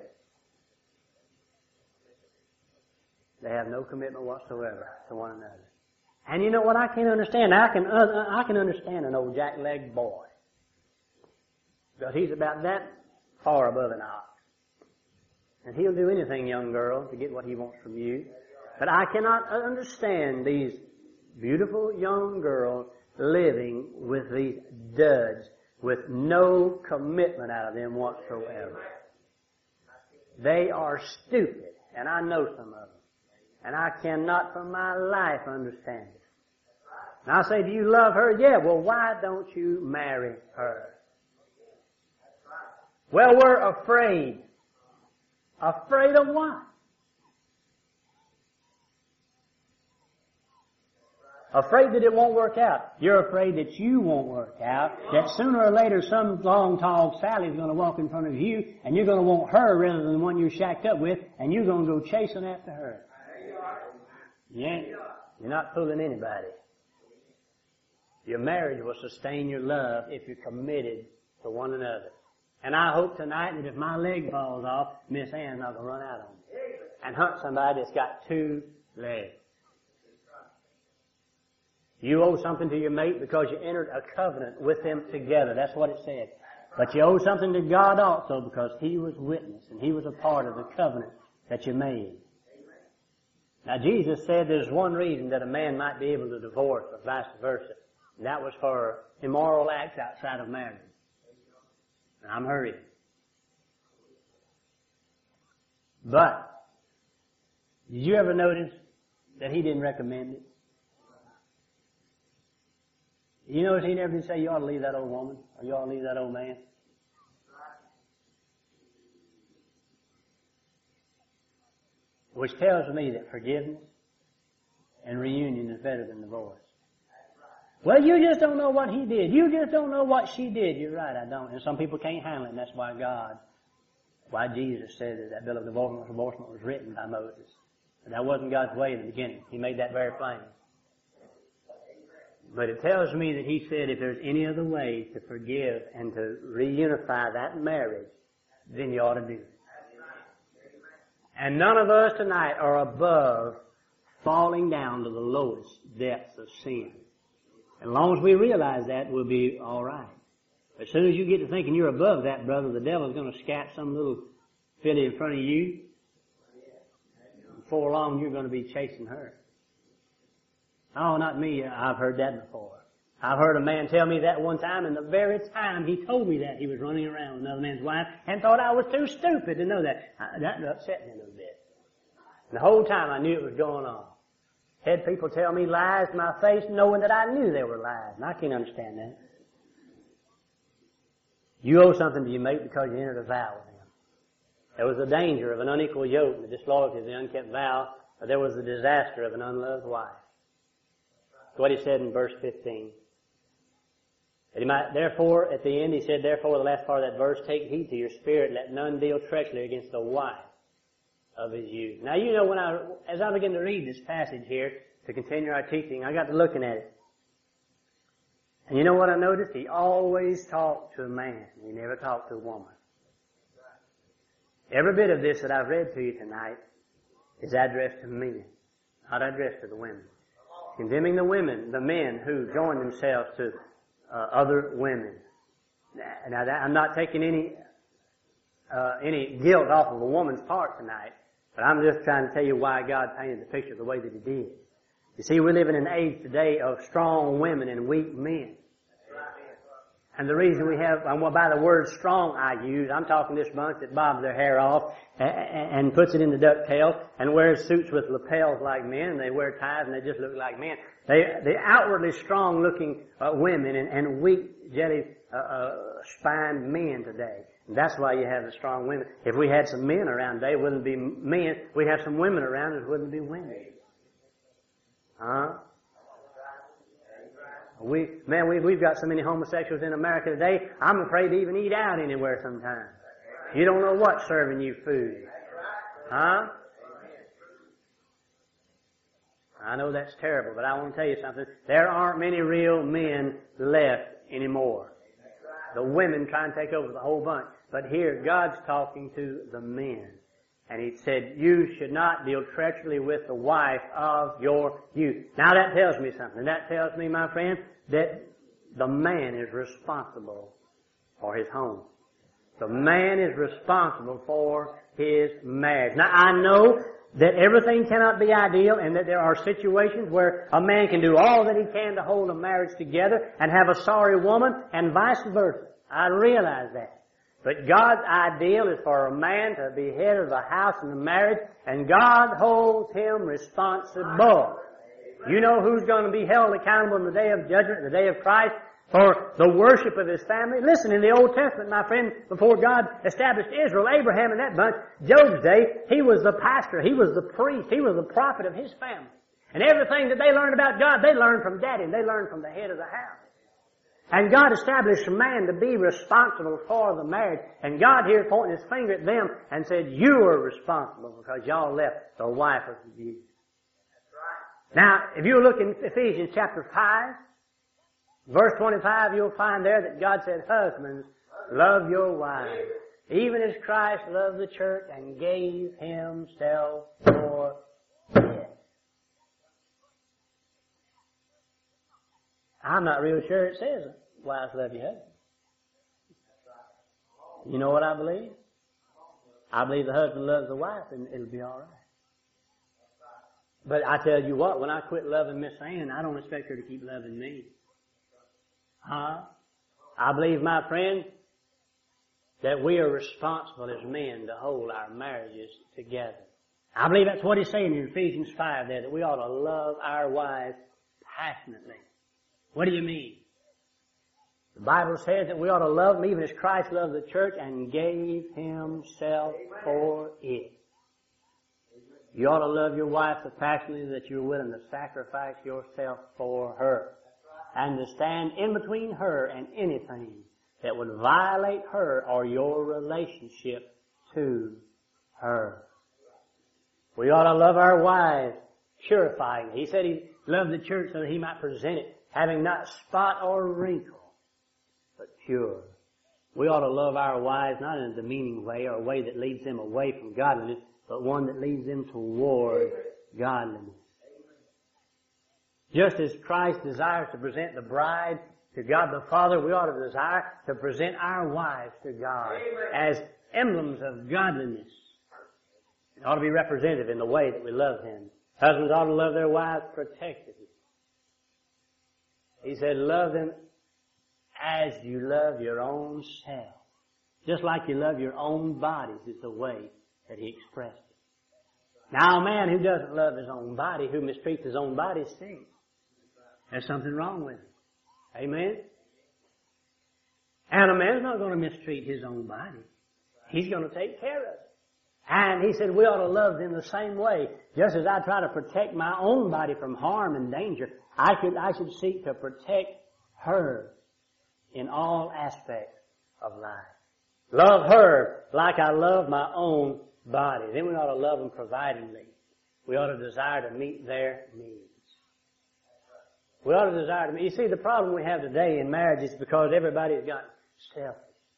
They have no commitment whatsoever to one another. And you know what I can't understand? I can, uh, I can understand an old jack-legged boy. Because he's about that far above an ox. And he'll do anything, young girl, to get what he wants from you. But I cannot understand these beautiful young girls living with these duds with no commitment out of them whatsoever. They are stupid, and I know some of them. And I cannot for my life understand it. And I say, do you love her? Yeah, well, why don't you marry her? Well, we're afraid. Afraid of what? Afraid that it won't work out. You're afraid that you won't work out. That sooner or later some long, tall Sally's going to walk in front of you, and you're going to want her rather than the one you're shacked up with, and you're going to go chasing after her. You ain't, you're not fooling anybody. Your marriage will sustain your love if you're committed to one another. And I hope tonight that if my leg falls off, Miss Ann's not going to run out on me and hunt somebody that's got two legs. You owe something to your mate because you entered a covenant with them together. That's what it said. But you owe something to God also because He was witness and He was a part of the covenant that you made. Now Jesus said there's one reason that a man might be able to divorce or vice versa. And that was for immoral acts outside of marriage. And I'm hurrying. But, did you ever notice that He didn't recommend it? You notice He never did say you ought to leave that old woman or you ought to leave that old man? which tells me that forgiveness and reunion is better than divorce. Well, you just don't know what he did. You just don't know what she did. You're right, I don't. And some people can't handle it, and that's why God, why Jesus said that that bill of divorcement divorcement was written by Moses. And that wasn't God's way in the beginning. He made that very plain. But it tells me that he said if there's any other way to forgive and to reunify that marriage, then you ought to do it. And none of us tonight are above falling down to the lowest depths of sin. As long as we realize that, we'll be all right. As soon as you get to thinking you're above that, brother, the devil's going to scat some little filly in front of you. Before long, you're going to be chasing her. Oh, not me. I've heard that before. I've heard a man tell me that one time, and the very time he told me that, he was running around with another man's wife and thought I was too stupid to know that. That upset me a little bit. And the whole time I knew it was going on. Had people tell me lies to my face knowing that I knew they were lies. And I can't understand that. You owe something to your mate because you entered a vow with him. There was the danger of an unequal yoke and the disloyalty of the unkept vow, or there was the disaster of an unloved wife. That's what he said in verse fifteen. That he might, therefore, at the end he said, therefore, the last part of that verse, take heed to your spirit, let none deal treacherously against the wife of his youth. Now, you know, when I, as I begin to read this passage here, to continue our teaching, I got to looking at it. And you know what I noticed? He always talked to a man. He never talked to a woman. Every bit of this that I've read to you tonight is addressed to men, not addressed to the women. Condemning the women, the men who join themselves to uh, other women. Now, that, I'm not taking any uh, any guilt off of a woman's part tonight, but I'm just trying to tell you why God painted the picture the way that He did. You see, we live in an age today of strong women and weak men. And the reason we have, and by the word strong I use, I'm talking this bunch that bobs their hair off and puts it in the ducktail and wears suits with lapels like men, and they wear ties and they just look like men. They, they outwardly strong looking uh, women and, and weak, jelly, uh, uh, spined men today. And that's why you have the strong women. If we had some men around today, it wouldn't be men. We'd have some women around, it wouldn't be women. Huh? We, man, we, we've got so many homosexuals in America today, I'm afraid to even eat out anywhere sometimes. You don't know what's serving you food. Huh? I know that's terrible, but I want to tell you something. There aren't many real men left anymore. The women try and take over the whole bunch. But here, God's talking to the men. And He said, you should not deal treacherously with the wife of your youth. Now that tells me something. That tells me, my friend, that the man is responsible for his home. The man is responsible for his marriage. Now I know that everything cannot be ideal and that there are situations where a man can do all that he can to hold a marriage together and have a sorry woman and vice versa. I realize that. But God's ideal is for a man to be head of the house and the marriage, and God holds him responsible. You know who's going to be held accountable in the day of judgment, the day of Christ, for the worship of his family? Listen, in the Old Testament, my friend, before God established Israel, Abraham and that bunch, Job's day, he was the pastor, he was the priest, he was the prophet of his family. And everything that they learned about God, they learned from Daddy, and they learned from the head of the house. And God established a man to be responsible for the marriage. And God here pointing His finger at them and said, you are responsible because y'all left the wife of you. Now, if you look in Ephesians chapter five, verse twenty-five, you'll find there that God said, husbands, love your wives, even as Christ loved the church and gave Himself for it. I'm not real sure it says it. Wives, love your husband. You know what I believe? I believe the husband loves the wife and it'll be all right. But I tell you what, when I quit loving Miss Ann, I don't expect her to keep loving me. Huh? I believe, my friend, that we are responsible as men to hold our marriages together. I believe that's what he's saying in Ephesians five there, that we ought to love our wives passionately. What do you mean? The Bible says that we ought to love them even as Christ loved the church and gave Himself for it. You ought to love your wife so passionately that you're willing to sacrifice yourself for her. And to stand in between her and anything that would violate her or your relationship to her. We ought to love our wives purifying. He said he loved the church so that he might present it having not spot or wrinkle, but pure. We ought to love our wives not in a demeaning way or a way that leads them away from godliness, but one that leads them toward godliness. Just as Christ desires to present the bride to God the Father, we ought to desire to present our wives to God as emblems of godliness. It ought to be representative in the way that we love Him. Husbands ought to love their wives protectively. He said, love them as you love your own self. Just like you love your own bodies is the way that He expressed it. Now a man who doesn't love his own body, who mistreats his own body, stinks. There's something wrong with him. Amen? And a man's not going to mistreat his own body. He's going to take care of it. And he said we ought to love them the same way. Just as I try to protect my own body from harm and danger, I should, I should seek to protect her in all aspects of life. Love her like I love my own body. Then we ought to love them providingly. We ought to desire to meet their needs. We ought to desire to meet. You see, the problem we have today in marriage is because everybody's got selfish.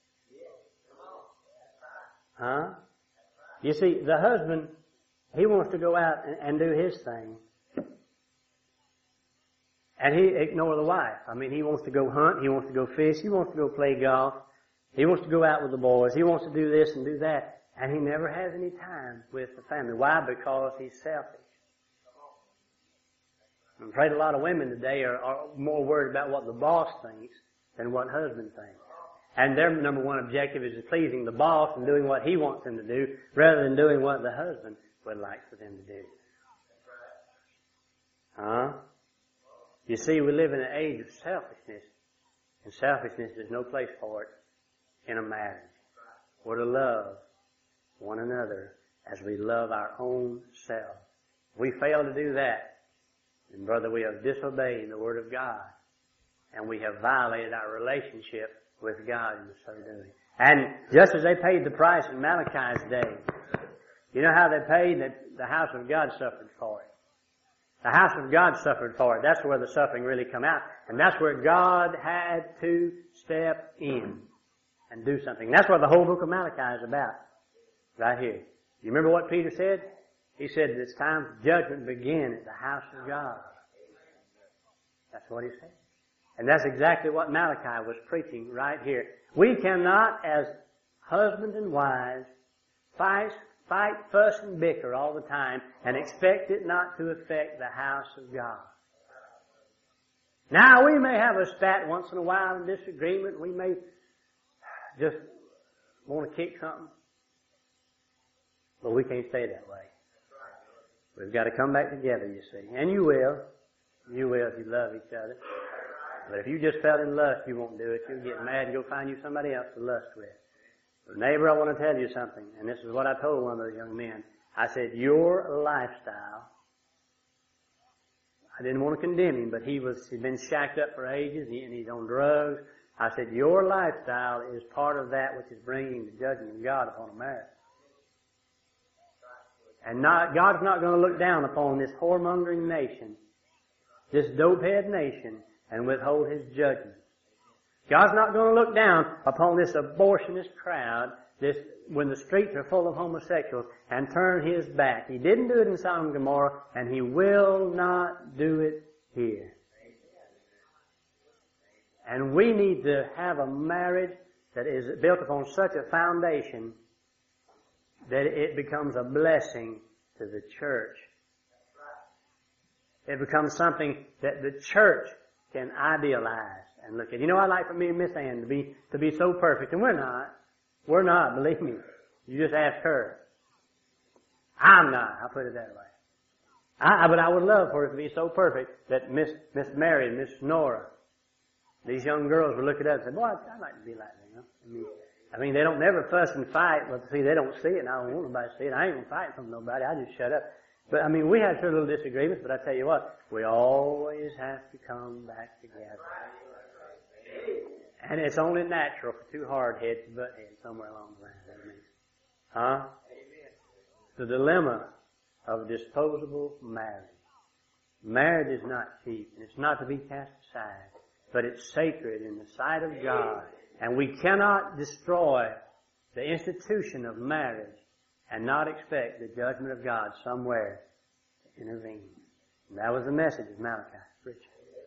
Huh? You see, the husband, he wants to go out and, and do his thing. And he ignore the wife. I mean, he wants to go hunt, he wants to go fish, he wants to go play golf, he wants to go out with the boys, he wants to do this and do that, and he never has any time with the family. Why? Because he's selfish. I'm afraid a lot of women today are, are more worried about what the boss thinks than what husband thinks. And their number one objective is pleasing the boss and doing what he wants them to do rather than doing what the husband would like for them to do. Huh? You see, we live in an age of selfishness, and selfishness is no place for it in a marriage. We're to love one another as we love our own self. If we fail to do that, then, brother, we have disobeyed the Word of God, and we have violated our relationship with God in so doing. And just as they paid the price in Malachi's day, you know how they paid? That the house of God suffered for it. The house of God suffered for it. That's where the suffering really come out. And that's where God had to step in and do something. That's what the whole book of Malachi is about. Right here. You remember what Peter said? He said it's time for judgment to begin at the house of God. That's what he said. And that's exactly what Malachi was preaching right here. We cannot, as husbands and wives, fight, fight, fuss, and bicker all the time and expect it not to affect the house of God. Now, we may have a spat once in a while in disagreement. We may just want to kick something. But we can't stay that way. We've got to come back together, you see. And you will. You will if you love each other. But if you just fell in lust, you won't do it. You'll get mad and go find you somebody else to lust with. But neighbor, I want to tell you something. And this is what I told one of those young men. I said, your lifestyle, I didn't want to condemn him, but he was, he'd been shacked up for ages and he's on drugs. I said, your lifestyle is part of that which is bringing the judgment of God upon America. And not, God's not going to look down upon this whoremongering nation, this dopehead nation, and withhold His judgment. God's not going to look down upon this abortionist crowd, this when the streets are full of homosexuals, and turn His back. He didn't do it in Sodom and Gomorrah, and He will not do it here. And we need to have a marriage that is built upon such a foundation that it becomes a blessing to the church. It becomes something that the church can idealize and look at. You know, I'd like for me and Miss Ann to be to be so perfect, and we're not. We're not, believe me. You just ask her. I'm not. I'll put it that way. I, but I would love for it to be so perfect that Miss Miss Mary and Miss Nora, these young girls would look at us and say, boy, I'd like to be like that. You know? I mean, I mean, they don't never fuss and fight. But see, they don't see it, and I don't want nobody to see it. I ain't going to fight from nobody. I just shut up. But, I mean, we have sort of little disagreements, but I tell you what, we always have to come back together. And it's only natural for two hard heads to butt heads somewhere along the line. Amen. Huh? The dilemma of disposable marriage. Marriage is not cheap, and it's not to be cast aside, but it's sacred in the sight of God. And we cannot destroy the institution of marriage and not expect the judgment of God somewhere to intervene. And that was the message of Malachi. Richard.